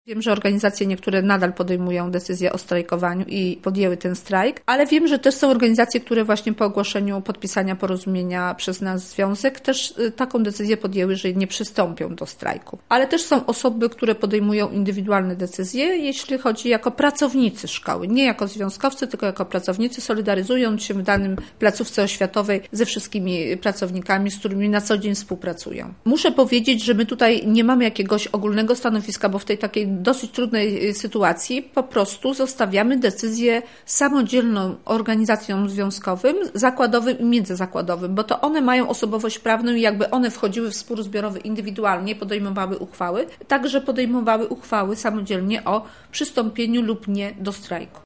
Wiem, że organizacje niektóre nadal podejmują decyzję o strajkowaniu i podjęły ten strajk, ale wiem, że też są organizacje, które właśnie po ogłoszeniu podpisania porozumienia przez nasz związek też taką decyzję podjęły, że nie przystąpią do strajku. Ale też są osoby, które podejmują indywidualne decyzje, jeśli chodzi jako pracownicy szkoły. Nie jako związkowcy, tylko jako pracownicy, solidaryzując się w danym placówce oświatowej ze wszystkimi pracownikami, z którymi na co dzień współpracują. Muszę powiedzieć, że my tutaj nie mamy jakiegoś ogólnego stanowiska, bo w tej takiej dosyć trudnej sytuacji po prostu zostawiamy decyzję samodzielną organizacjom związkowym, zakładowym i międzyzakładowym, bo to one mają osobowość prawną i jakby one wchodziły w spór zbiorowy indywidualnie, podejmowały uchwały, także podejmowały uchwały samodzielnie o przystąpieniu lub nie do strajku.